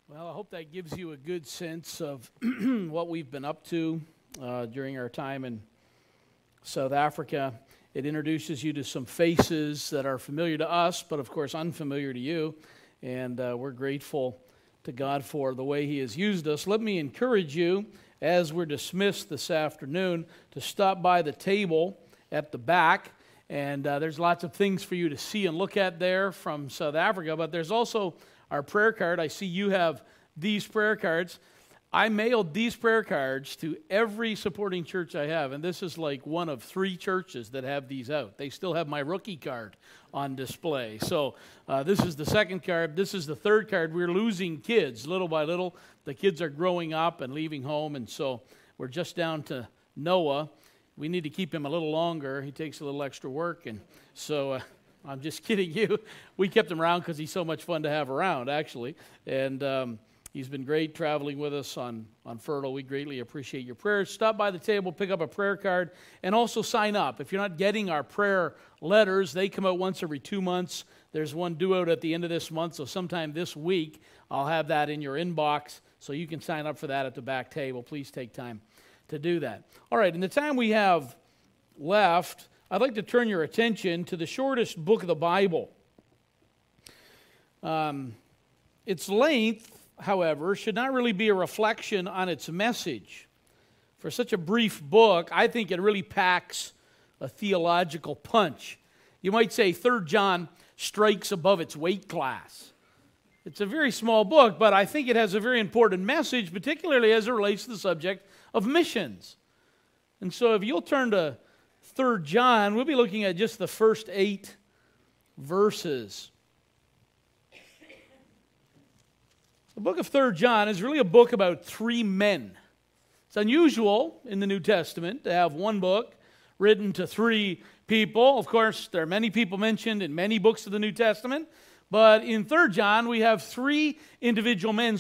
Well, I hope that gives you a good sense of what we've been up to during our time in South Africa. It introduces you to some faces that are familiar to us, but of course unfamiliar to you. And we're grateful to God for the way He has used us. Let me encourage you, as we're dismissed this afternoon, to stop by the table at the back. And there's lots of things for you to see and look at there from South Africa, but there's also our prayer card. I see you have these prayer cards. I mailed these prayer cards to every supporting church I have, and this is like one of 3 churches that have these out. They still have my rookie card on display. So this is the second card. This is the third card. We're losing kids little by little. The kids are growing up and leaving home, and so we're just down to Noah. We need to keep him a little longer. He takes a little extra work, and so I'm just kidding you. We kept him around because he's so much fun to have around, actually. And he's been great traveling with us on Fertile. We greatly appreciate your prayers. Stop by the table, pick up a prayer card, and also sign up. If you're not getting our prayer letters, they come out once every 2 months. There's one due out at the end of this month, so sometime this week I'll have that in your inbox, so you can sign up for that at the back table. Please take time to do that. All right, in the time we have left, I'd like to turn your attention to the shortest book of the Bible. Its length, however, should not really be a reflection on its message. For such a brief book, I think it really packs a theological punch. You might say 3 John strikes above its weight class. It's a very small book, but I think it has a very important message, particularly as it relates to the subject of missions. And so if you'll turn to 3 John, we'll be looking at just the first 8 verses. The book of 3 John is really a book about 3 men. It's unusual in the New Testament to have one book written to 3 people. Of course, there are many people mentioned in many books of the New Testament, but in 3 John, we have 3 individual men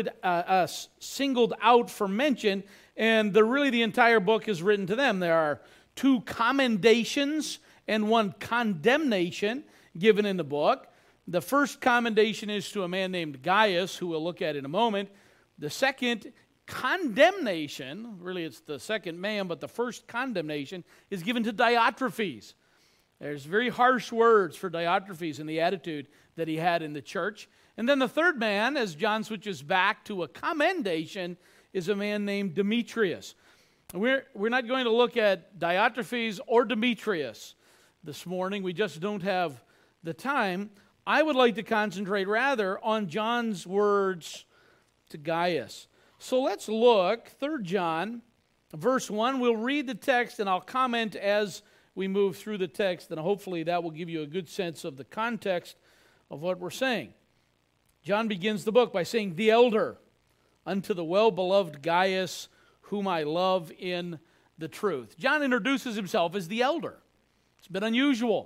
singled out for mention, and really the entire book is written to them. There are 2 commendations and 1 condemnation given in the book. The first commendation is to a man named Gaius, who we'll look at in a moment. The second condemnation, really it's the second man, but the first condemnation is given to Diotrephes. There's very harsh words for Diotrephes and the attitude that he had in the church. And then the third man, as John switches back to a commendation, is a man named Demetrius. We're not going to look at Diotrephes or Demetrius this morning. We just don't have the time. I would like to concentrate rather on John's words to Gaius. So let's look, 3 John, verse 1. We'll read the text and I'll comment as we move through the text, and hopefully that will give you a good sense of the context of what we're saying. John begins the book by saying, "The elder, unto the well-beloved Gaius, whom I love in the truth." John introduces himself as the elder. It's a bit unusual.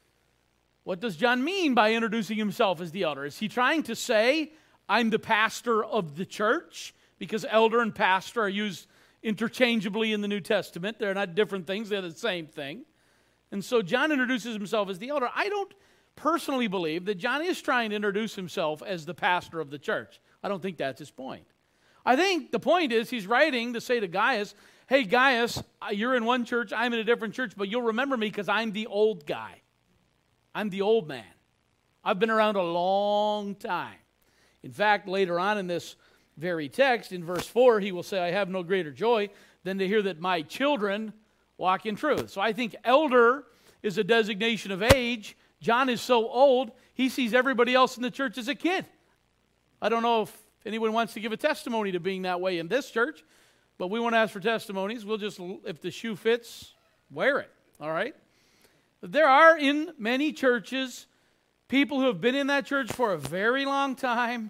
What does John mean by introducing himself as the elder? Is he trying to say, I'm the pastor of the church? Because elder and pastor are used interchangeably in the New Testament. They're not different things, they're the same thing. And so John introduces himself as the elder. I don't personally believe that John is trying to introduce himself as the pastor of the church. I don't think that's his point. I think the point is he's writing to say to Gaius, hey Gaius, you're in one church, I'm in a different church, but you'll remember me because I'm the old guy. I'm the old man. I've been around a long time. In fact, later on in this very text, in verse 4, he will say, I have no greater joy than to hear that my children walk in truth. So I think elder is a designation of age. John is so old, he sees everybody else in the church as a kid. I don't know if anyone wants to give a testimony to being that way in this church, but we won't ask for testimonies. We'll just, if the shoe fits, wear it, all right? There are in many churches people who have been in that church for a very long time,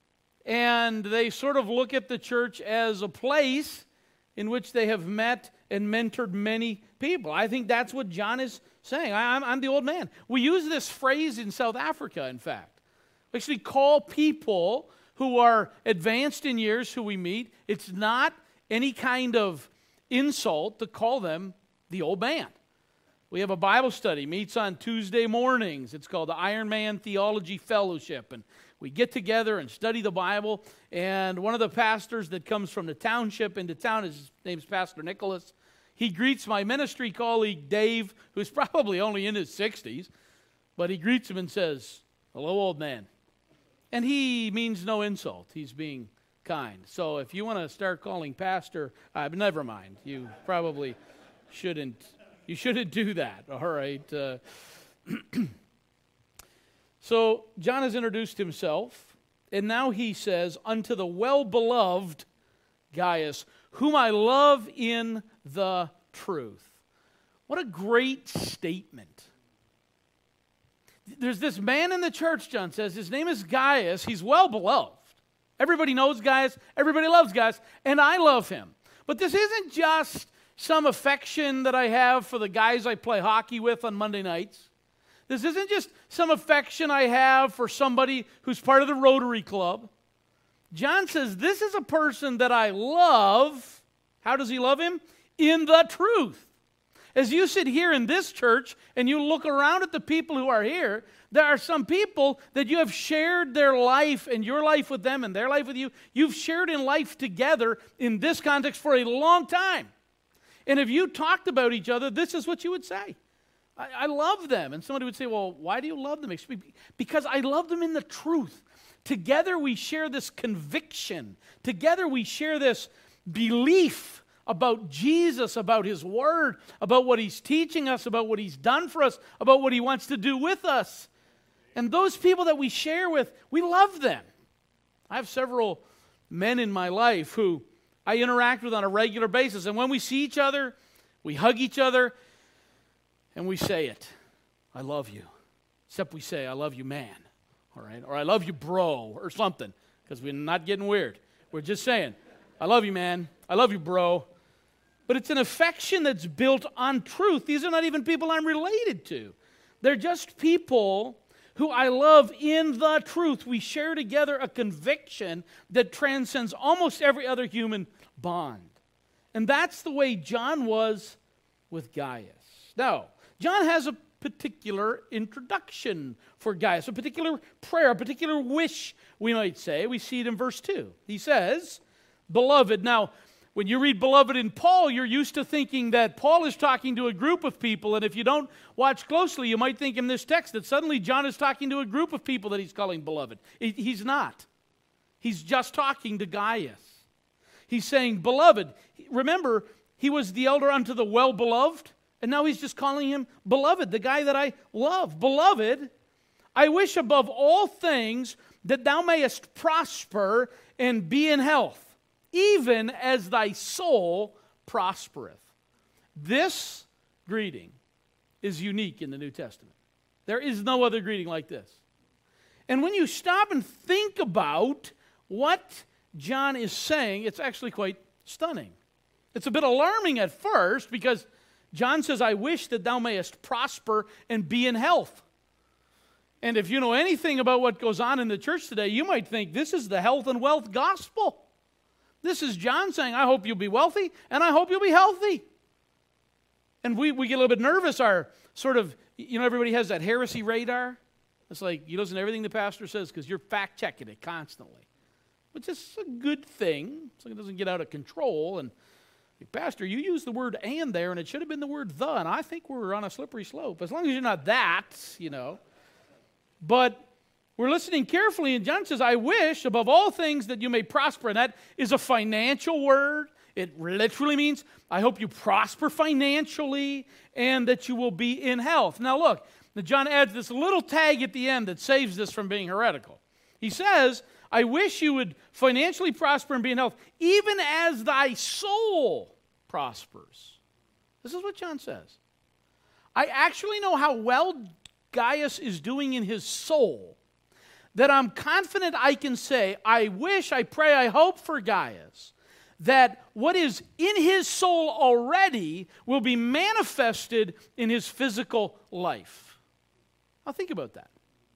and they sort of look at the church as a place in which they have met and mentored many people. I think that's what John is saying. I'm the old man. We use this phrase in South Africa, in fact. We actually call people who are advanced in years who we meet. It's not any kind of insult to call them the old man. We have a Bible study, meets on Tuesday mornings. It's called the Iron Man Theology Fellowship, and we get together and study the Bible. And one of the pastors that comes from the township into town, his name's Pastor Nicholas. He greets my ministry colleague, Dave, who's probably only in his 60s. But he greets him and says, "Hello, old man." And he means no insult. He's being kind. So if you want to start calling pastor, never mind. You probably shouldn't. You shouldn't do that. All right. So John has introduced himself, and now he says, "Unto the well-beloved Gaius, whom I love in the truth." What a great statement. There's this man in the church, John says, his name is Gaius. He's well-beloved. Everybody knows Gaius. Everybody loves Gaius, and I love him. But this isn't just some affection that I have for the guys I play hockey with on Monday nights. This isn't just some affection I have for somebody who's part of the Rotary Club. John says, this is a person that I love. How does he love him? In the truth. As you sit here in this church and you look around at the people who are here, there are some people that you have shared their life and your life with them and their life with you. You've shared in life together in this context for a long time. And if you talked about each other, this is what you would say. I love them. And somebody would say, well, why do you love them? Because I love them in the truth. Together we share this conviction. Together we share this belief about Jesus, about His Word, about what He's teaching us, about what He's done for us, about what He wants to do with us. And those people that we share with, we love them. I have several men in my life who I interact with on a regular basis. And when we see each other, we hug each other, and we say it. I love you. Except we say, I love you, man. All right? Or I love you, bro, or something. Because we're not getting weird. We're just saying, I love you, man. I love you, bro. But it's an affection that's built on truth. These are not even people I'm related to. They're just people who I love in the truth. We share together a conviction that transcends almost every other human bond. And that's the way John was with Gaius. Now, John has a particular introduction for Gaius, a particular prayer, a particular wish, we might say. We see it in verse 2. He says, "Beloved." Now, when you read beloved in Paul, you're used to thinking that Paul is talking to a group of people, and if you don't watch closely, you might think in this text that suddenly John is talking to a group of people that he's calling beloved. He's not. He's just talking to Gaius. He's saying, beloved. Remember, he was the elder unto the well-beloved, and now he's just calling him beloved, the guy that I love. Beloved, I wish above all things that thou mayest prosper and be in health, even as thy soul prospereth. This greeting is unique in the New Testament. There is no other greeting like this. And when you stop and think about what John is saying, it's actually quite stunning. It's a bit alarming at first because John says, I wish that thou mayest prosper and be in health. And if you know anything about what goes on in the church today, you might think this is the health and wealth gospel. This is John saying, I hope you'll be wealthy and I hope you'll be healthy. And we get a little bit nervous. Our sort of, everybody has that heresy radar. It's like you listen to everything the pastor says because you're fact-checking it constantly. Which is a good thing, so it doesn't get out of control. And Pastor, you used the word "and" there, and it should have been the word "the," and I think we're on a slippery slope. As long as you're not that, But we're listening carefully, and John says, I wish above all things that you may prosper. And that is a financial word. It literally means, I hope you prosper financially and that you will be in health. Now look, John adds this little tag at the end that saves this from being heretical. He says, I wish you would financially prosper and be in health, even as thy soul prospers. This is what John says. I actually know how well Gaius is doing in his soul, that I'm confident I can say, I wish, I pray, I hope for Gaius, that what is in his soul already will be manifested in his physical life. Now think about that.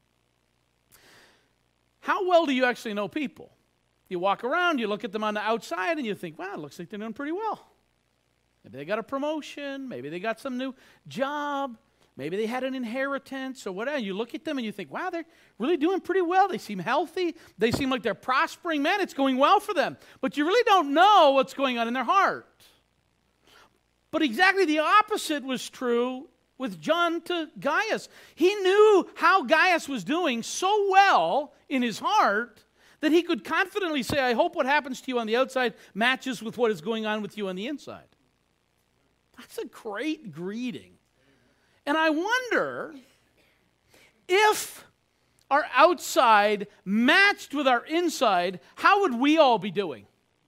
How well do you actually know people? You walk around, you look at them on the outside, and you think, wow, it looks like they're doing pretty well. Maybe they got a promotion, maybe they got some new job, maybe they had an inheritance or whatever. You look at them and you think, wow, they're really doing pretty well. They seem healthy. They seem like they're prospering. Man, it's going well for them. But you really don't know what's going on in their heart. But exactly the opposite was true with John to Gaius. He knew how Gaius was doing so well in his heart that he could confidently say, I hope what happens to you on the outside matches with what is going on with you on the inside. That's a great greeting. And I wonder if our outside matched with our inside, how would we all be doing?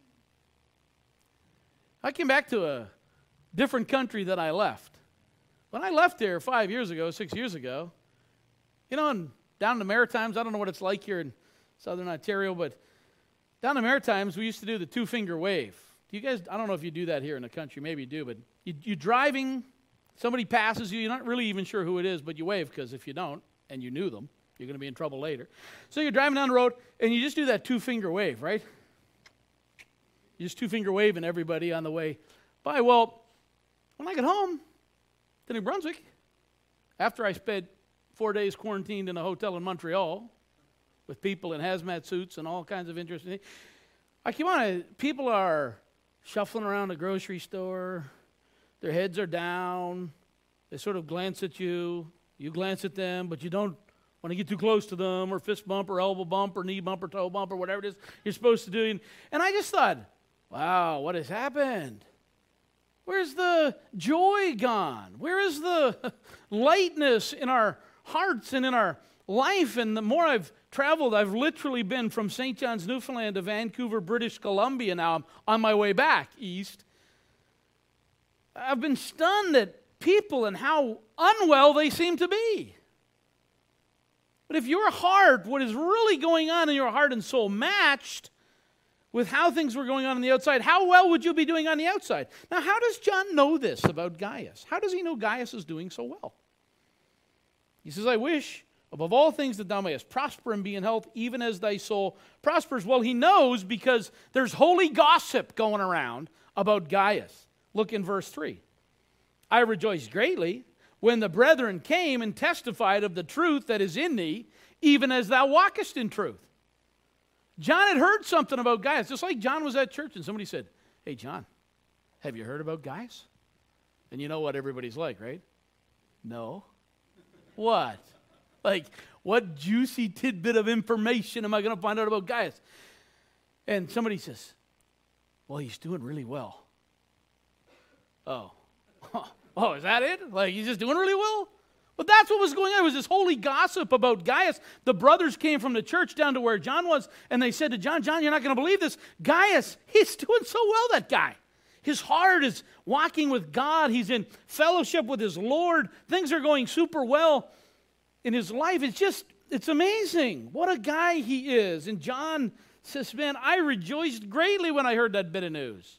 I came back to a different country than I left. When I left there 5 years ago, 6 years ago, and down in the Maritimes, I don't know what it's like here in Southern Ontario, but down in the Maritimes, we used to do the two-finger wave. Do you guys, I don't know if you do that here in the country, maybe you do, but you're driving, somebody passes you, you're not really even sure who it is, but you wave, because if you don't, and you knew them, you're going to be in trouble later. So you're driving down the road, and you just do that two-finger wave, right? You just two-finger waving everybody on the way by. Well, when I got home to New Brunswick, after I spent 4 days quarantined in a hotel in Montreal with people in hazmat suits and all kinds of interesting things, I came on, people are shuffling around the grocery store, their heads are down, they sort of glance at you, you glance at them, but you don't want to get too close to them, or fist bump, or elbow bump, or knee bump, or toe bump, or whatever it is you're supposed to do. And I just thought, wow, what has happened? Where's the joy gone? Where is the lightness in our hearts and in our life? And the more I've traveled, I've literally been from St. John's, Newfoundland to Vancouver, British Columbia now. I'm on my way back east. I've been stunned at people and how unwell they seem to be. But if your heart, what is really going on in your heart and soul matched with how things were going on the outside, how well would you be doing on the outside? Now, how does John know this about Gaius? How does he know Gaius is doing so well? He says, I wish above all things that thou mayest prosper and be in health, even as thy soul prospers. Well, he knows because there's holy gossip going around about Gaius. Look in verse 3. I rejoiced greatly when the brethren came and testified of the truth that is in thee, even as thou walkest in truth. John had heard something about Gaius, just like John was at church and somebody said, hey, John, have you heard about Gaius? And you know what everybody's like, right? No. What? Like, what juicy tidbit of information am I going to find out about Gaius? And somebody says, well, he's doing really well. Oh. Oh, is that it? Like, he's just doing really well? But that's what was going on. It was this holy gossip about Gaius. The brothers came from the church down to where John was, and they said to John, John, you're not going to believe this. Gaius, he's doing so well, that guy. His heart is walking with God. He's in fellowship with his Lord. Things are going super well in his life. It's amazing what a guy he is. And John says, man, I rejoiced greatly when I heard that bit of news.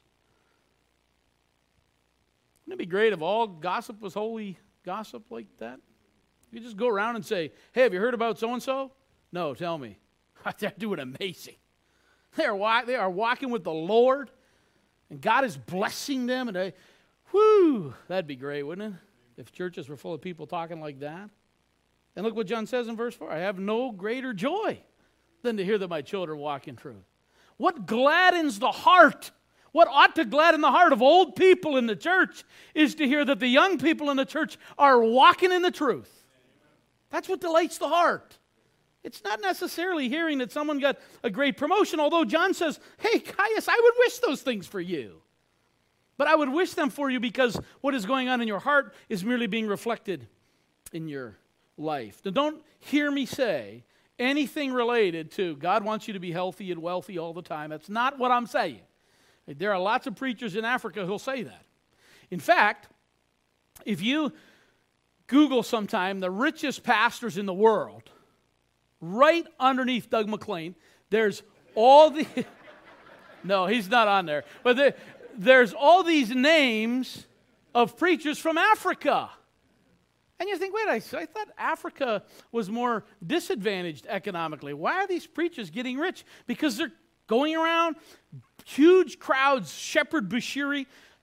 Wouldn't it be great if all gossip was holy gossip like that? You just go around and say, hey, have you heard about so-and-so? No, tell me. They're doing amazing. They are walking with the Lord, and God is blessing them. And that'd be great, wouldn't it? If churches were full of people talking like that. And look what John says in verse 4. I have no greater joy than to hear that my children walk in truth. What gladdens the heart, what ought to gladden the heart of old people in the church is to hear that the young people in the church are walking in the truth. That's what delights the heart. It's not necessarily hearing that someone got a great promotion, although John says, hey, Gaius, I would wish those things for you. But I would wish them for you because what is going on in your heart is merely being reflected in your life. Now, don't hear me say anything related to God wants you to be healthy and wealthy all the time. That's not what I'm saying. There are lots of preachers in Africa who'll say that. In fact, if you Google sometime the richest pastors in the world, right underneath Doug McLean, there's all the... No, he's not on there. But there's all these names of preachers from Africa. And you think, wait, I thought Africa was more disadvantaged economically. Why are these preachers getting rich? Because they're going around, huge crowds. Shepherd Bushiri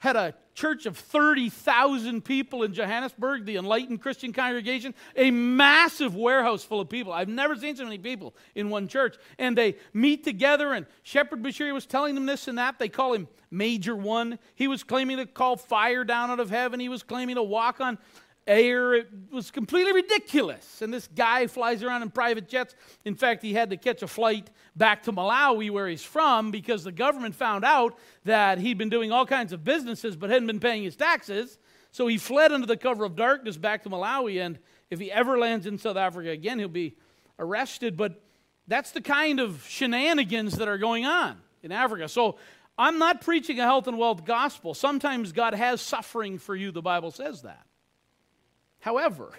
had a church of 30,000 people in Johannesburg, the Enlightened Christian Congregation, a massive warehouse full of people. I've never seen so many people in one church. And they meet together, and Shepherd Bushiri was telling them this and that. They call him Major One. He was claiming to call fire down out of heaven. He was claiming to walk on air. It was completely ridiculous. And this guy flies around in private jets. In fact, he had to catch a flight back to Malawi, where he's from, because the government found out that he'd been doing all kinds of businesses but hadn't been paying his taxes. So he fled under the cover of darkness back to Malawi, and if he ever lands in South Africa again, he'll be arrested. But that's the kind of shenanigans that are going on in Africa. So I'm not preaching a health and wealth gospel. Sometimes God has suffering for you. The Bible says that. However,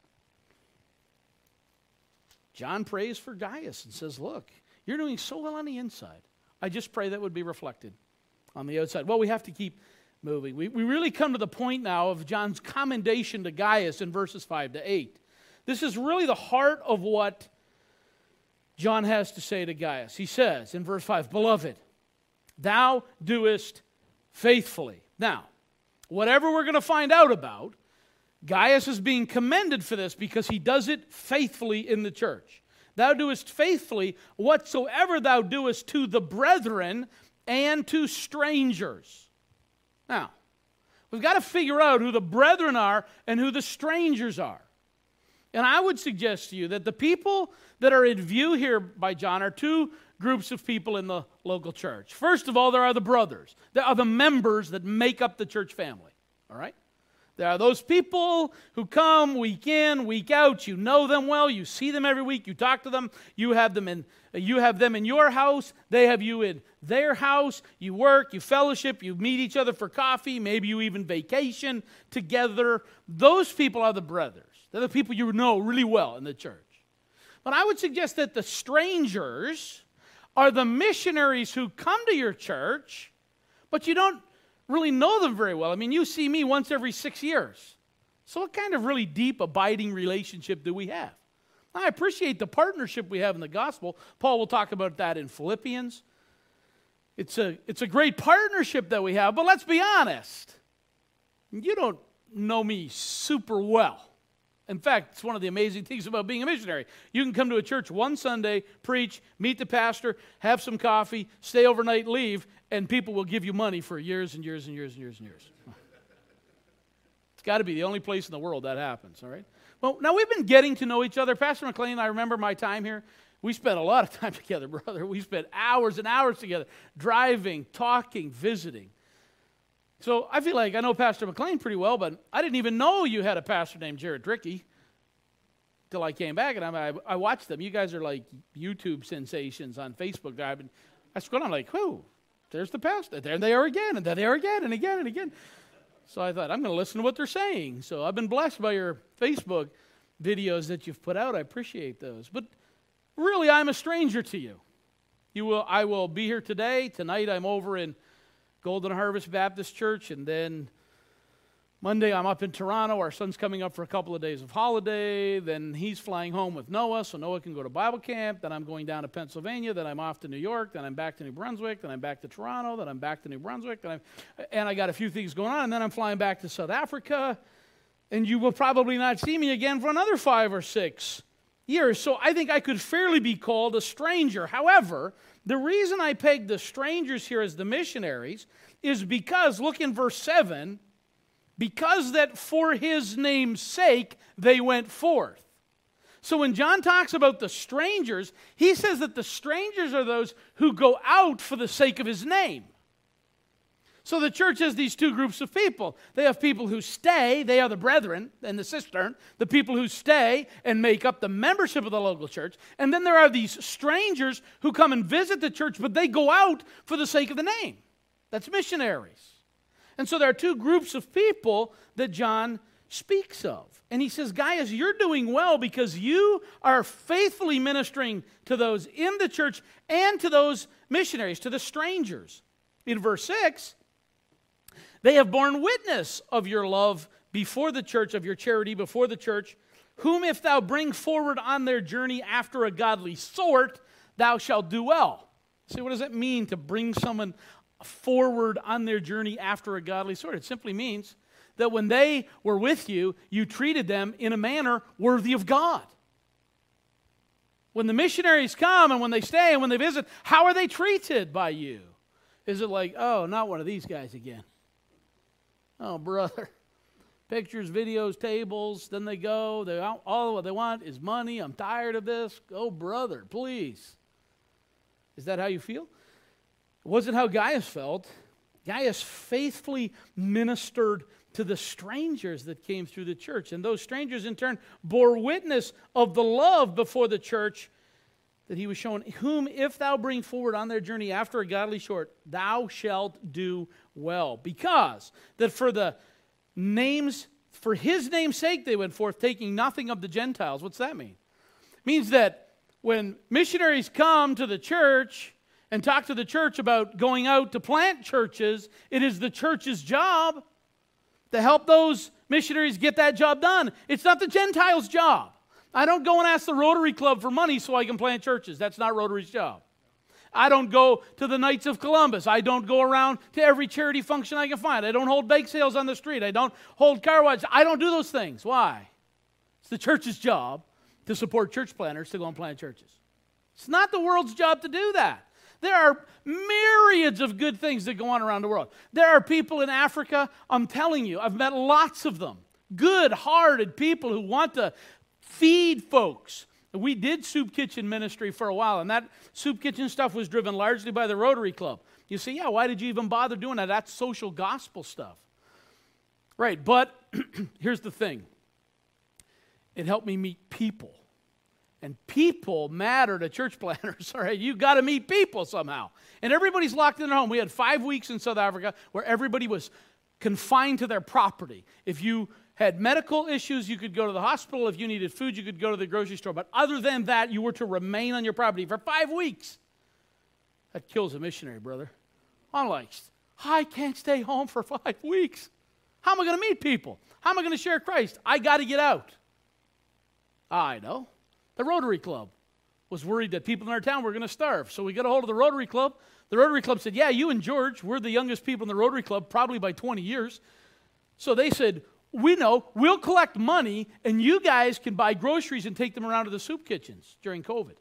John prays for Gaius and says, look, you're doing so well on the inside. I just pray that would be reflected on the outside. Well, we have to keep moving. We really come to the point now of John's commendation to Gaius in verses 5 to 8. This is really the heart of what John has to say to Gaius. He says in verse 5, Beloved, thou doest faithfully. Now, whatever we're going to find out about, Gaius is being commended for this because he does it faithfully in the church. Thou doest faithfully whatsoever thou doest to the brethren and to strangers. Now, we've got to figure out who the brethren are and who the strangers are. And I would suggest to you that the people that are in view here by John are two groups of people in the local church. First of all, there are the brothers. There are the members that make up the church family. All right? There are those people who come week in, week out. You know them well. You see them every week. You talk to them. You have them in your house. They have you in their house. You work. You fellowship. You meet each other for coffee. Maybe you even vacation together. Those people are the brothers. They're the people you know really well in the church. But I would suggest that the strangers are the missionaries who come to your church, but you don't really know them very well. I mean, you see me once every 6 years. So what kind of really deep, abiding relationship do we have? I appreciate the partnership we have in the gospel. Paul will talk about that in Philippians. It's a great partnership that we have, but let's be honest. You don't know me super well. In fact, it's one of the amazing things about being a missionary. You can come to a church one Sunday, preach, meet the pastor, have some coffee, stay overnight, leave, and people will give you money for years and years and years and years and years. It's got to be the only place in the world that happens, all right? Well, now we've been getting to know each other. Pastor McLean, I remember my time here. We spent a lot of time together, brother. We spent hours and hours together, driving, talking, visiting. So I feel like I know Pastor McLean pretty well, but I didn't even know you had a pastor named Jared Drickey till I came back, and I watched them. You guys are like YouTube sensations on Facebook. I scrolled on like, whoo, there's the pastor. There they are again, and there they are again, and again, and again. So I thought, I'm going to listen to what they're saying. So I've been blessed by your Facebook videos that you've put out. I appreciate those. But really, I'm a stranger to you. I will be here today. Tonight I'm over in Golden Harvest Baptist Church, and then Monday I'm up in Toronto. Our son's coming up for a couple of days of holiday. Then he's flying home with Noah, so Noah can go to Bible camp. Then I'm going down to Pennsylvania. Then I'm off to New York. Then I'm back to New Brunswick. Then I'm back to Toronto. Then I'm back to New Brunswick. And I got a few things going on. And then I'm flying back to South Africa. And you will probably not see me again for another 5 or 6 years. So I think I could fairly be called a stranger. However, the reason I pegged the strangers here as the missionaries is because, look in verse 7, because that for his name's sake they went forth. So when John talks about the strangers, he says that the strangers are those who go out for the sake of his name. So the church has these two groups of people. They have people who stay, they are the brethren and the cistern, the people who stay and make up the membership of the local church. And then there are these strangers who come and visit the church, but they go out for the sake of the name. That's missionaries. And so there are two groups of people that John speaks of. And he says, Gaius, you're doing well because you are faithfully ministering to those in the church and to those missionaries, to the strangers. In verse 6, they have borne witness of your love before the church, of your charity before the church, whom if thou bring forward on their journey after a godly sort, thou shalt do well. See, what does it mean to bring someone forward on their journey after a godly sort. It simply means that when they were with you, you treated them in a manner worthy of God. When the missionaries come and when they stay and when they visit, how are they treated by you? Is it like, oh, not one of these guys again? Oh, brother. Pictures, videos, tables, then they go. All what they want is money. I'm tired of this. Oh, brother, please. Is that how you feel? It wasn't how Gaius felt. Gaius faithfully ministered to the strangers that came through the church. And those strangers, in turn, bore witness of the love before the church that he was shown, whom if thou bring forward on their journey after a godly sort, thou shalt do well. Because that for his name's sake they went forth, taking nothing of the Gentiles. What's that mean? It means that when missionaries come to the church and talk to the church about going out to plant churches, it is the church's job to help those missionaries get that job done. It's not the Gentiles' job. I don't go and ask the Rotary Club for money so I can plant churches. That's not Rotary's job. I don't go to the Knights of Columbus. I don't go around to every charity function I can find. I don't hold bake sales on the street. I don't hold car washes. I don't do those things. Why? It's the church's job to support church planters to go and plant churches. It's not the world's job to do that. There are myriads of good things that go on around the world. There are people in Africa, I'm telling you, I've met lots of them, good-hearted people who want to feed folks. We did soup kitchen ministry for a while, and that soup kitchen stuff was driven largely by the Rotary Club. You say, yeah, why did you even bother doing that? That's social gospel stuff. Right, but here's the thing. It helped me meet people. And people matter to church planners, all right? You've got to meet people somehow. And everybody's locked in their home. We had 5 weeks in South Africa where everybody was confined to their property. If you had medical issues, you could go to the hospital. If you needed food, you could go to the grocery store. But other than that, you were to remain on your property for 5 weeks. That kills a missionary, brother. I'm like, I can't stay home for 5 weeks. How am I going to meet people? How am I going to share Christ? I got to get out. I know. The Rotary Club was worried that people in our town were going to starve. So we got a hold of the Rotary Club. The Rotary Club said, yeah, you and George, we're the youngest people in the Rotary Club, probably by 20 years. So they said, we know, we'll collect money, and you guys can buy groceries and take them around to the soup kitchens during COVID.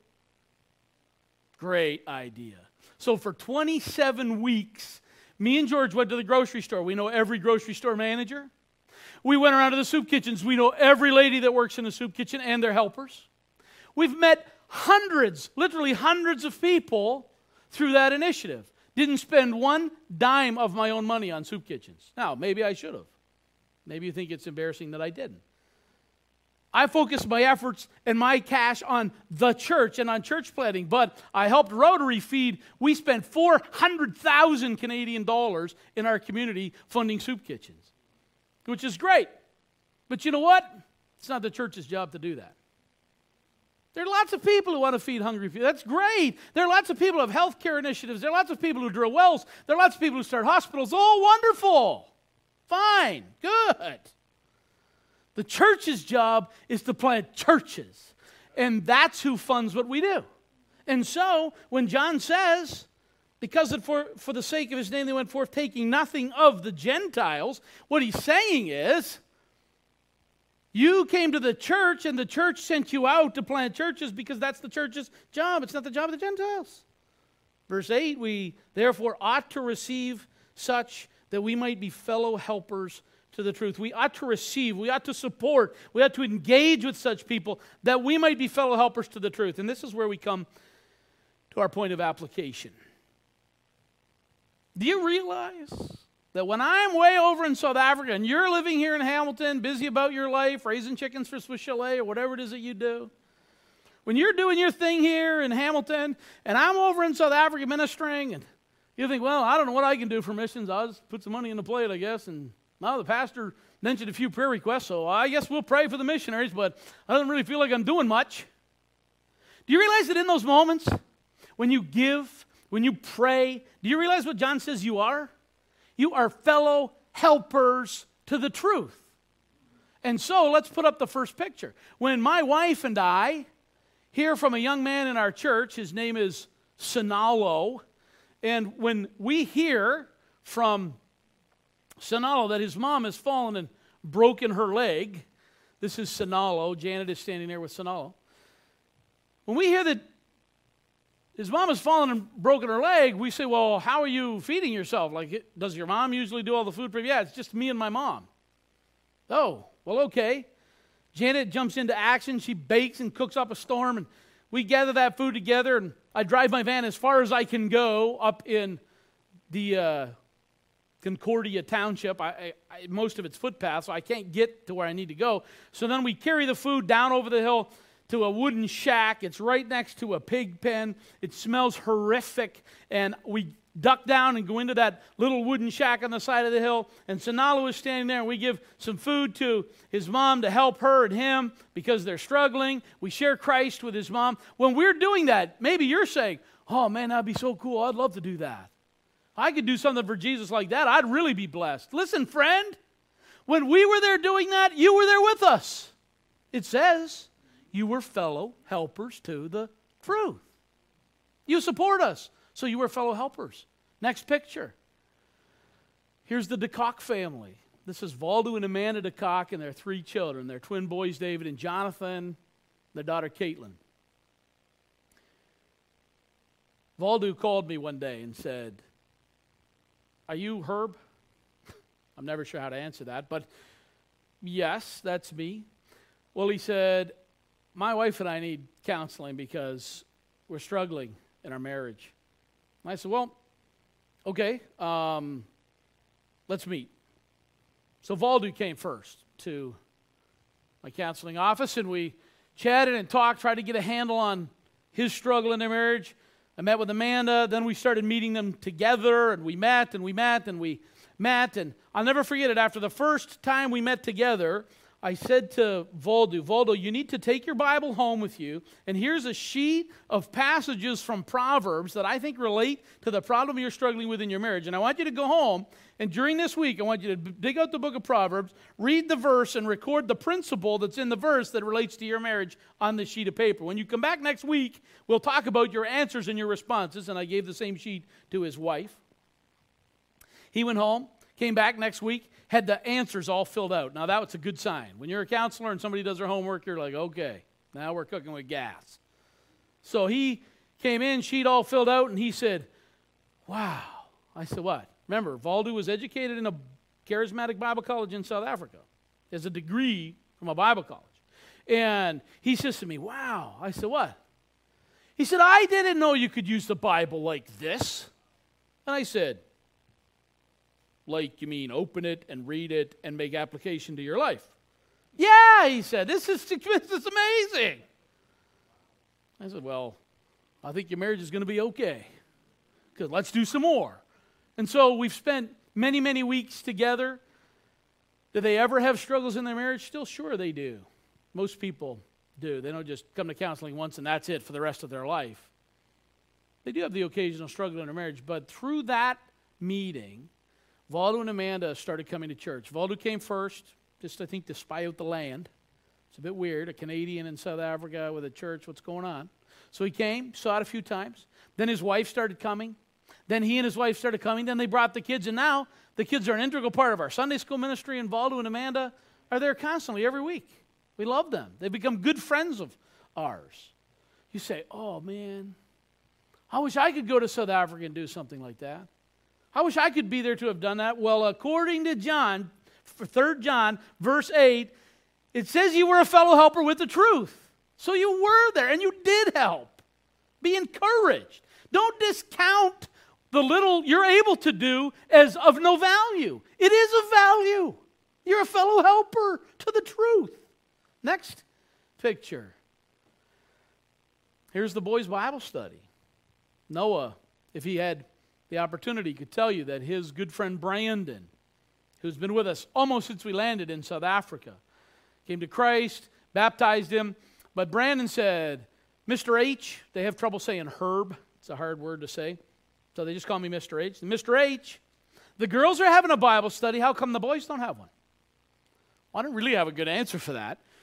Great idea. So for 27 weeks, me and George went to the grocery store. We know every grocery store manager. We went around to the soup kitchens. We know every lady that works in the soup kitchen and their helpers. We've met hundreds, literally hundreds of people through that initiative. Didn't spend one dime of my own money on soup kitchens. Now, maybe I should have. Maybe you think it's embarrassing that I didn't. I focused my efforts and my cash on the church and on church planting, but I helped Rotary feed. We spent 400,000 Canadian dollars in our community funding soup kitchens, which is great. But you know what? It's not the church's job to do that. There are lots of people who want to feed hungry people. That's great. There are lots of people who have health care initiatives. There are lots of people who drill wells. There are lots of people who start hospitals. Oh, wonderful. Fine. Good. The church's job is to plant churches. And that's who funds what we do. And so, when John says, because for the sake of his name they went forth, taking nothing of the Gentiles, what he's saying is, you came to the church, and the church sent you out to plant churches because that's the church's job. It's not the job of the Gentiles. Verse 8, we therefore ought to receive such that we might be fellow helpers to the truth. We ought to receive, we ought to support, we ought to engage with such people that we might be fellow helpers to the truth. And this is where we come to our point of application. Do you realize that when I'm way over in South Africa and you're living here in Hamilton, busy about your life, raising chickens for Swiss Chalet or whatever it is that you do, when you're doing your thing here in Hamilton and I'm over in South Africa ministering, and you think, well, I don't know what I can do for missions. I'll just put some money in the plate, I guess. And now the pastor mentioned a few prayer requests, so I guess we'll pray for the missionaries, but I don't really feel like I'm doing much. Do you realize that in those moments, when you give, when you pray, do you realize what John says you are? You are fellow helpers to the truth. And so let's put up the first picture. When my wife and I hear from a young man in our church, his name is Sinalo, And when we hear from Sinalo that his mom has fallen and broken her leg, this is Sinalo, Janet is standing there with Sinalo. When we hear that his mom has fallen and broken her leg, we say, well, how are you feeding yourself? Like, does your mom usually do all the food prep? Yeah, it's just me and my mom. Oh, well, okay. Janet jumps into action. She bakes and cooks up a storm, and we gather that food together, and I drive my van as far as I can go up in the Concordia Township. Most of it's footpath, so I can't get to where I need to go. So then we carry the food down over the hill to a wooden shack. It's right next to a pig pen. It smells horrific, and we duck down and go into that little wooden shack on the side of the hill, and Sinalo is standing there, and we give some food to his mom to help her and him because they're struggling. We share Christ with his mom. When we're doing that, maybe you're saying, oh man, that'd be so cool. I'd love to do that. I could do something for Jesus like that. I'd really be blessed. Listen, friend, when we were there doing that, you were there with us. It says you were fellow helpers to the truth. You support us. So you were fellow helpers. Next picture. Here's the DeCock family. This is Valdo and Amanda DeCock and their 3 children. Their twin boys, David and Jonathan, their daughter, Caitlin. Valdo called me one day and said, are you Herb? I'm never sure how to answer that, but yes, that's me. Well, he said, my wife and I need counseling because we're struggling in our marriage. And I said, well, okay, let's meet. So Valdo came first to my counseling office, and we chatted and talked, tried to get a handle on his struggle in their marriage. I met with Amanda, then we started meeting them together, and we met, and we met, and we met, and I'll never forget it. After the first time we met together, I said to Valdo, you need to take your Bible home with you, and here's a sheet of passages from Proverbs that I think relate to the problem you're struggling with in your marriage. And I want you to go home, and during this week, I want you to dig out the book of Proverbs, read the verse, and record the principle that's in the verse that relates to your marriage on this sheet of paper. When you come back next week, we'll talk about your answers and your responses, and I gave the same sheet to his wife. He went home, came back next week, had the answers all filled out. Now, that was a good sign. When you're a counselor and somebody does their homework, you're like, okay, now we're cooking with gas. So he came in, sheet all filled out, and he said, wow. I said, what? Remember, Valdo was educated in a charismatic Bible college in South Africa. He has a degree from a Bible college. And he says to me, wow. I said, what? He said, I didn't know you could use the Bible like this. And I said, like, you mean open it and read it and make application to your life? Yeah, he said, this is amazing. I said, well, I think your marriage is going to be okay, because let's do some more. And so we've spent many, many weeks together. Do they ever have struggles in their marriage? Still, sure they do. Most people do. They don't just come to counseling once and that's it for the rest of their life. They do have the occasional struggle in their marriage, but through that meeting, Valdo and Amanda started coming to church. Valdo came first, just I think to spy out the land. It's a bit weird, a Canadian in South Africa with a church, what's going on? So he came, saw it a few times. Then his wife started coming. Then he and his wife started coming. Then they brought the kids, and now the kids are an integral part of our Sunday school ministry, and Valdo and Amanda are there constantly every week. We love them. They've become good friends of ours. You say, oh man, I wish I could go to South Africa and do something like that. I wish I could be there to have done that. Well, according to John, 3 John, verse 8, it says you were a fellow helper with the truth. So you were there, and you did help. Be encouraged. Don't discount the little you're able to do as of no value. It is of value. You're a fellow helper to the truth. Next picture. Here's the boys' Bible study. Noah, if he had the opportunity, could tell you that his good friend Brandon, who's been with us almost since we landed in South Africa, came to Christ, baptized him. But Brandon said, Mr. H, they have trouble saying Herb. It's a hard word to say. So they just call me Mr. H. Mr. H, the girls are having a Bible study. How come the boys don't have one? Well, I don't really have a good answer for that.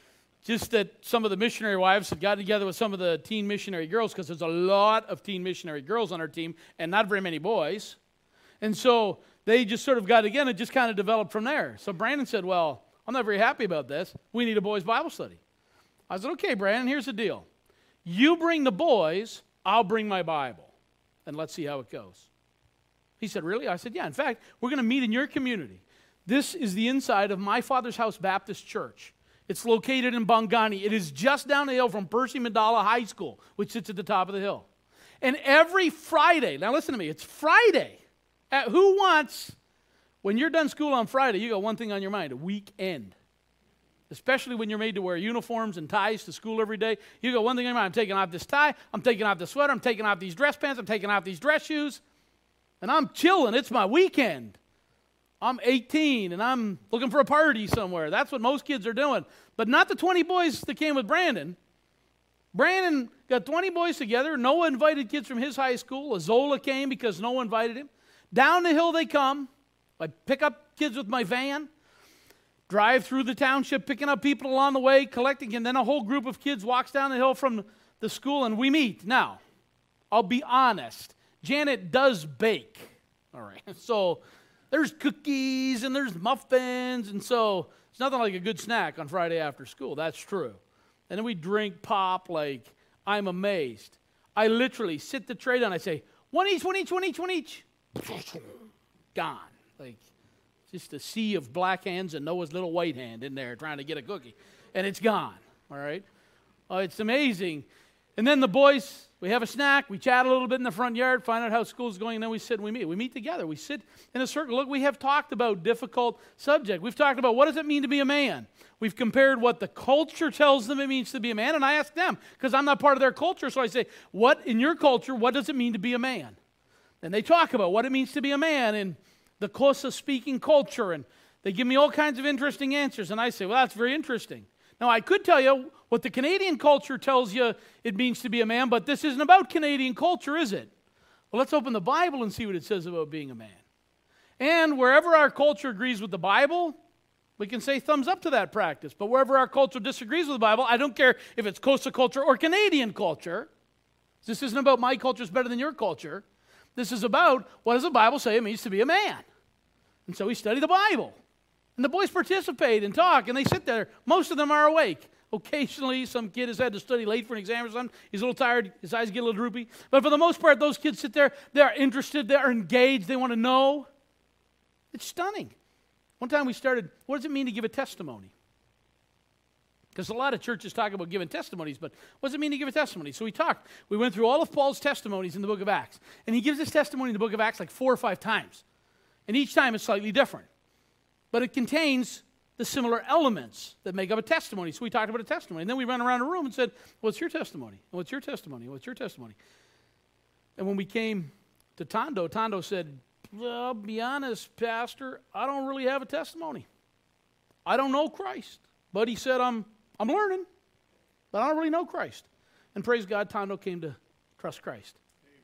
just that some of the missionary wives had gotten together with some of the teen missionary girls, because there's a lot of teen missionary girls on our team and not very many boys. And so they just sort of got together and just kind of developed from there. So Brandon said, well, I'm not very happy about this. We need a boys' Bible study. I said, okay, Brandon, here's the deal. You bring the boys, I'll bring my Bible, and let's see how it goes. He said, really? I said, yeah. In fact, we're going to meet in your community. This is the inside of My Father's House Baptist Church. It's located in Bongani. It is just down the hill from Percy Mandala High School, which sits at the top of the hill. And every Friday, now listen to me, it's Friday. Who wants, when you're done school on Friday, you got one thing on your mind, a weekend. Especially when you're made to wear uniforms and ties to school every day. You got one thing on your mind, I'm taking off this tie, I'm taking off this sweater, I'm taking off these dress pants, I'm taking off these dress shoes, and I'm chilling. It's my weekend. I'm 18, and I'm looking for a party somewhere. That's what most kids are doing. But not the 20 boys that came with Brandon. Brandon got 20 boys together. Noah invited kids from his high school. Azola came because Noah invited him. Down the hill they come. I pick up kids with my van, drive through the township, picking up people along the way, collecting, and then a whole group of kids walks down the hill from the school, and we meet. Now, I'll be honest. Janet does bake. All right. So there's cookies and there's muffins, and so it's nothing like a good snack on Friday after school. That's true. And then we drink pop like I'm amazed. I literally sit the tray down. I say, one each, one each, one each, one each. Gone. Like just a sea of black hands and Noah's little white hand in there trying to get a cookie. And it's gone. All right. It's amazing. And then the boys, we have a snack, we chat a little bit in the front yard, find out how school's going, and then we sit and we meet. We meet together. We sit in a circle. Look, we have talked about difficult subject. We've talked about what does it mean to be a man. We've compared what the culture tells them it means to be a man, and I ask them, because I'm not part of their culture, so I say, what in your culture, what does it mean to be a man? And they talk about what it means to be a man in the Xhosa-speaking culture, and they give me all kinds of interesting answers, and I say, well, that's very interesting. Now, I could tell you what the Canadian culture tells you it means to be a man, but this isn't about Canadian culture, is it? Well, let's open the Bible and see what it says about being a man. And wherever our culture agrees with the Bible, we can say thumbs up to that practice. But wherever our culture disagrees with the Bible, I don't care if it's Xhosa culture or Canadian culture. This isn't about my culture is better than your culture. This is about what does the Bible say it means to be a man. And so we study the Bible. And the boys participate and talk, and they sit there. Most of them are awake. Occasionally, some kid has had to study late for an exam or something. He's a little tired. His eyes get a little droopy. But for the most part, those kids sit there. They're interested. They're engaged. They want to know. It's stunning. One time we started, what does it mean to give a testimony? Because a lot of churches talk about giving testimonies, but what does it mean to give a testimony? So we talked. We went through all of Paul's testimonies in the book of Acts. And he gives his testimony in the book of Acts like 4 or 5 times. And each time it's slightly different. But it contains the similar elements that make up a testimony. So we talked about a testimony. And then we ran around the room and said, what's your testimony? What's your testimony? What's your testimony? And when we came to Tondo, Tondo said, well, I'll be honest, Pastor, I don't really have a testimony. I don't know Christ. But he said, I'm learning, but I don't really know Christ. And praise God, Tondo came to trust Christ.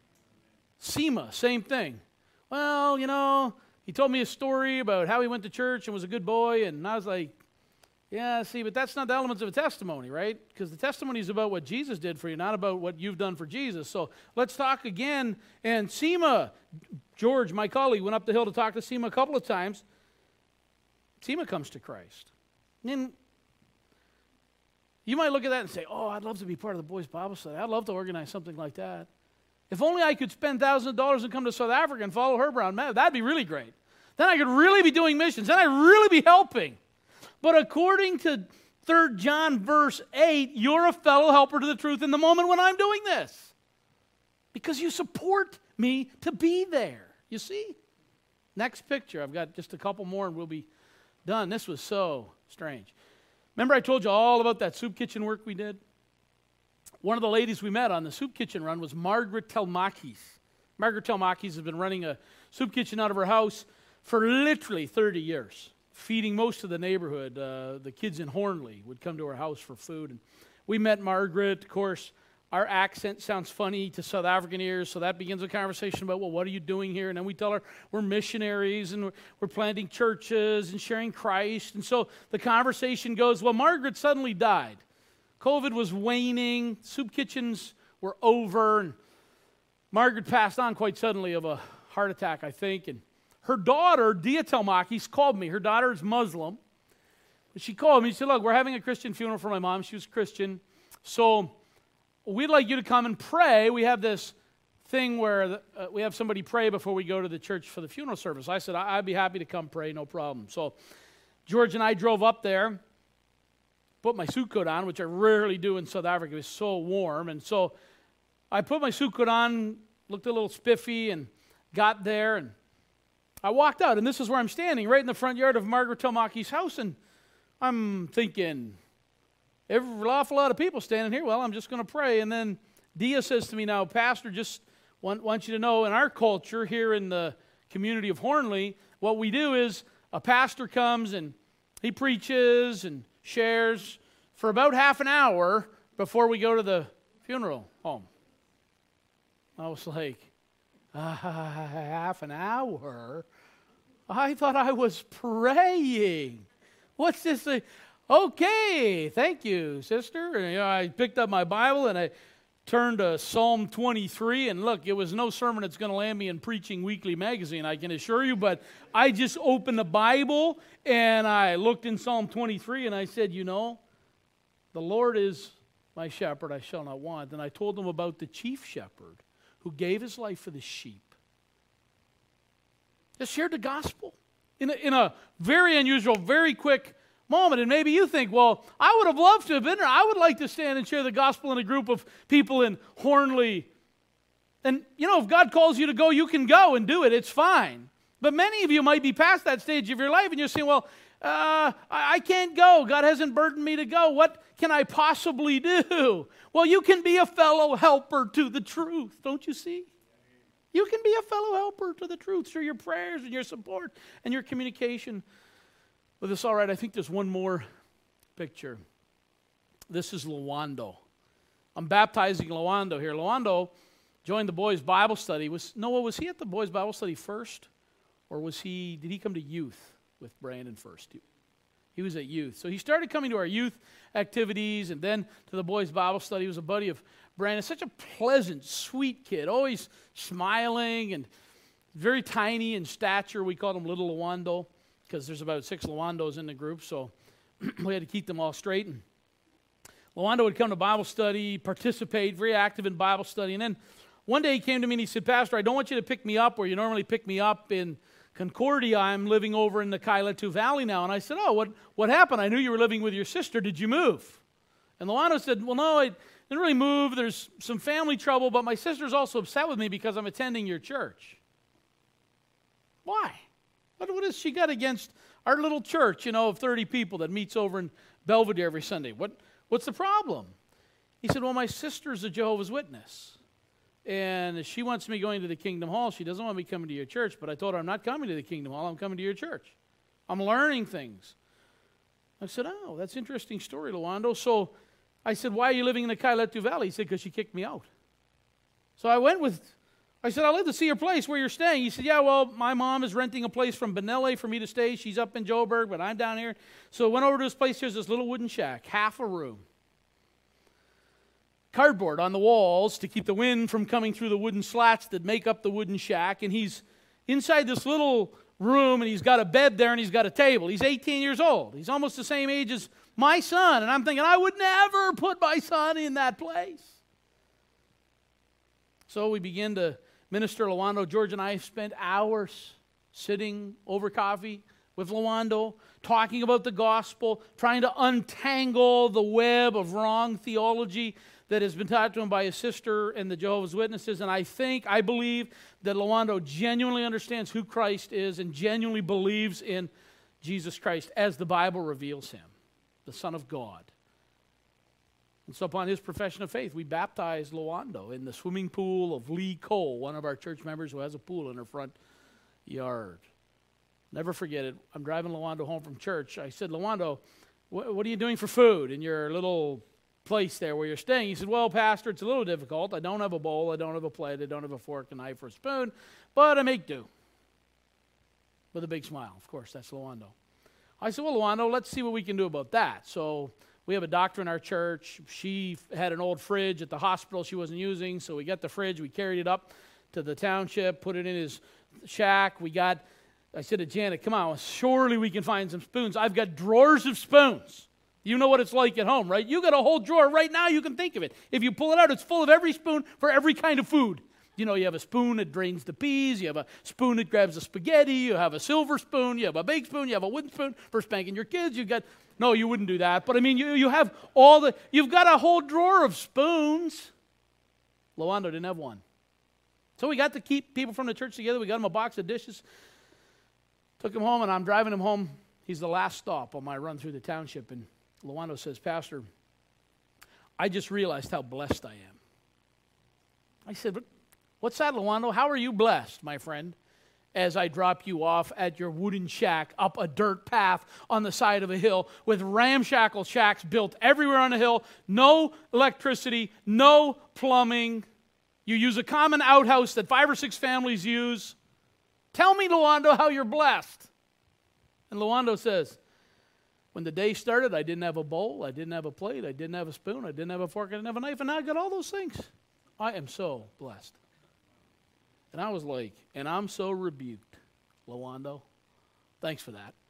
Seema, same thing. Well, you know, he told me a story about how he went to church and was a good boy, and I was like, yeah, see, but that's not the elements of a testimony, right? Because the testimony is about what Jesus did for you, not about what you've done for Jesus. So let's talk again. And Seema, George, my colleague, went up the hill to talk to Seema a couple of times. Seema comes to Christ. And then you might look at that and say, oh, I'd love to be part of the boys' Bible study. I'd love to organize something like that. If only I could spend thousands of dollars and come to South Africa and follow her around, man, that'd be really great. Then I could really be doing missions. Then I'd really be helping. But according to 3 John verse 8, you're a fellow helper to the truth in the moment when I'm doing this. Because you support me to be there. You see? Next picture. I've got just a couple more and we'll be done. This was so strange. Remember I told you all about that soup kitchen work we did? One of the ladies we met on the soup kitchen run was Margaret Telmakis. Margaret Telmakis has been running a soup kitchen out of her house for literally 30 years, feeding most of the neighborhood. The kids in Hornley would come to her house for food. And we met Margaret. Of course, our accent sounds funny to South African ears, so that begins a conversation about, well, what are you doing here? And then we tell her we're missionaries and we're planting churches and sharing Christ. And so the conversation goes, well, Margaret suddenly died. COVID was waning. Soup kitchens were over. And Margaret passed on quite suddenly of a heart attack, I think. And her daughter, Dia Telmakis, called me. Her daughter is Muslim. She called me. She said, look, we're having a Christian funeral for my mom. She was Christian. So we'd like you to come and pray. We have this thing where we have somebody pray before we go to the church for the funeral service. I said, I'd be happy to come pray, no problem. So George and I drove up there, put my suit coat on, which I rarely do in South Africa. It was so warm. And so I put my suit coat on, looked a little spiffy, and got there. And I walked out, and this is where I'm standing, right in the front yard of Margaret Telmakis' house. And I'm thinking, an awful lot of people standing here. Well, I'm just going to pray. And then Dia says to me, now, Pastor, just want you to know, in our culture here in the community of Hornley, what we do is a pastor comes and he preaches and shares for about half an hour before we go to the funeral home. I was like, half an hour? I thought I was praying. What's this thing? Okay, thank you, sister. And, I picked up my Bible and I turned to Psalm 23. And look, it was no sermon that's going to land me in Preaching Weekly magazine, I can assure you. But I just opened the Bible and I looked in Psalm 23 and I said, the Lord is my shepherd, I shall not want. And I told them about the chief shepherd who gave his life for the sheep. Just shared the gospel in a very unusual, very quick moment. And maybe you think, well, I would have loved to have been there. I would like to stand and share the gospel in a group of people in Hornley. And, if God calls you to go, you can go and do it. It's fine. But many of you might be past that stage of your life and you're saying, well, I can't go. God hasn't burdened me to go. What can I possibly do? Well, you can be a fellow helper to the truth, don't you see? You can be a fellow helper to the truth through your prayers and your support and your communication with us. All right, I think there's one more picture. This is Lawando. I'm baptizing Lawando here. Lawando joined the boys' Bible study. Was he at the boys' Bible study first? Or did he come to youth with Brandon first? He was at youth. So he started coming to our youth activities and then to the boys' Bible study. He was a buddy of Brandon. Such a pleasant, sweet kid, always smiling and very tiny in stature. We called him Little Lawando because there's about 6 Lawandos in the group, so we had to keep them all straight. And Lawando would come to Bible study, participate, very active in Bible study. And then one day he came to me and he said, Pastor, I don't want you to pick me up where you normally pick me up in Concordia. I'm living over in the Kailatu Valley now. And I said, what happened? I knew you were living with your sister. Did you move? And Lawando said, well, no, I didn't really move. There's some family trouble, but my sister's also upset with me because I'm attending your church. Why? What has she got against our little church, of 30 people that meets over in Belvedere every Sunday? What's the problem? He said, well, my sister's a Jehovah's Witness. And she wants me going to the Kingdom Hall. She doesn't want me coming to your church, but I told her I'm not coming to the Kingdom Hall. I'm coming to your church. I'm learning things. I said, oh, that's an interesting story, Lawando. So I said, why are you living in the Kailatu Valley? He said, because she kicked me out. So I said, I'd like to see your place where you're staying. He said, yeah, well, my mom is renting a place from Benelli for me to stay. She's up in Joburg, but I'm down here. So I went over to his place. There's this little wooden shack, half a room. Cardboard on the walls to keep the wind from coming through the wooden slats that make up the wooden shack. And he's inside this little room, and he's got a bed there, and he's got a table. He's 18 years old. He's almost the same age as my son. And I'm thinking, I would never put my son in that place. So we begin to minister Lawando. George and I spent hours sitting over coffee with Lawando, talking about the gospel, trying to untangle the web of wrong theology that has been taught to him by his sister and the Jehovah's Witnesses. And I believe that Lawando genuinely understands who Christ is and genuinely believes in Jesus Christ as the Bible reveals him, the Son of God. And so upon his profession of faith, we baptized Lawando in the swimming pool of Lee Cole, one of our church members who has a pool in her front yard. Never forget it. I'm driving Lawando home from church. I said, Lawando, what are you doing for food in your little place there where you're staying? He said, well, Pastor, it's a little difficult. I don't have a bowl. I don't have a plate. I don't have a fork, a knife, or a spoon, but I make do. With a big smile. Of course, that's Lawando. I said, well, Lawando, let's see what we can do about that. So we have a doctor in our church. She had an old fridge at the hospital she wasn't using, so we got the fridge. We carried it up to the township, put it in his shack. I said to Janet, come on, surely we can find some spoons. I've got drawers of spoons. You know what it's like at home, right? You got a whole drawer right now, you can think of it. If you pull it out, it's full of every spoon for every kind of food. You know, you have a spoon that drains the peas, you have a spoon that grabs the spaghetti, you have a silver spoon, you have a big spoon, you have a wooden spoon for spanking your kids, no, you wouldn't do that, but I mean, you have you've got a whole drawer of spoons. Lawando didn't have one. So we got to keep people from the church together, we got him a box of dishes, took him home, and I'm driving him home. He's the last stop on my run through the township, and Lawando says, Pastor, I just realized how blessed I am. I said, what's that, Lawando? How are you blessed, my friend, as I drop you off at your wooden shack up a dirt path on the side of a hill with ramshackle shacks built everywhere on the hill, no electricity, no plumbing. You use a common outhouse that 5 or 6 families use. Tell me, Lawando, how you're blessed. And Lawando says, when the day started, I didn't have a bowl, I didn't have a plate, I didn't have a spoon, I didn't have a fork, I didn't have a knife, and now I got all those things. I am so blessed. And I was like, and I'm so rebuked, Lawando. Thanks for that.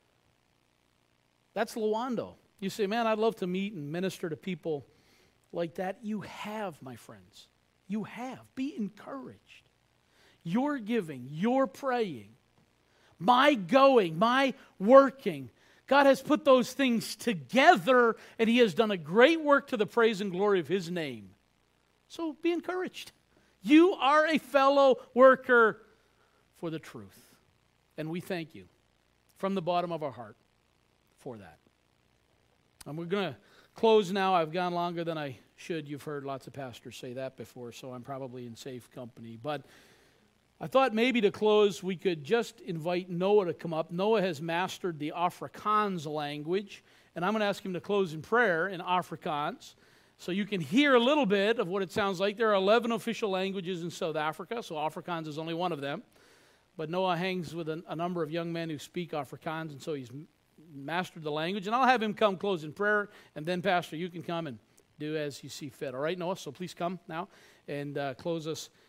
That's Lawando. You say, man, I'd love to meet and minister to people like that. You have, my friends. You have. Be encouraged. Your giving, your praying, my going, my working. God has put those things together, and He has done a great work to the praise and glory of His name. So be encouraged. You are a fellow worker for the truth. And we thank you from the bottom of our heart for that. And we're going to close now. I've gone longer than I should. You've heard lots of pastors say that before, so I'm probably in safe company. But I thought maybe to close, we could just invite Noah to come up. Noah has mastered the Afrikaans language, and I'm going to ask him to close in prayer in Afrikaans. So you can hear a little bit of what it sounds like. There are 11 official languages in South Africa, so Afrikaans is only one of them. But Noah hangs with a number of young men who speak Afrikaans, and so he's mastered the language. And I'll have him come close in prayer, and then, Pastor, you can come and do as you see fit. All right, Noah? So please come now and close us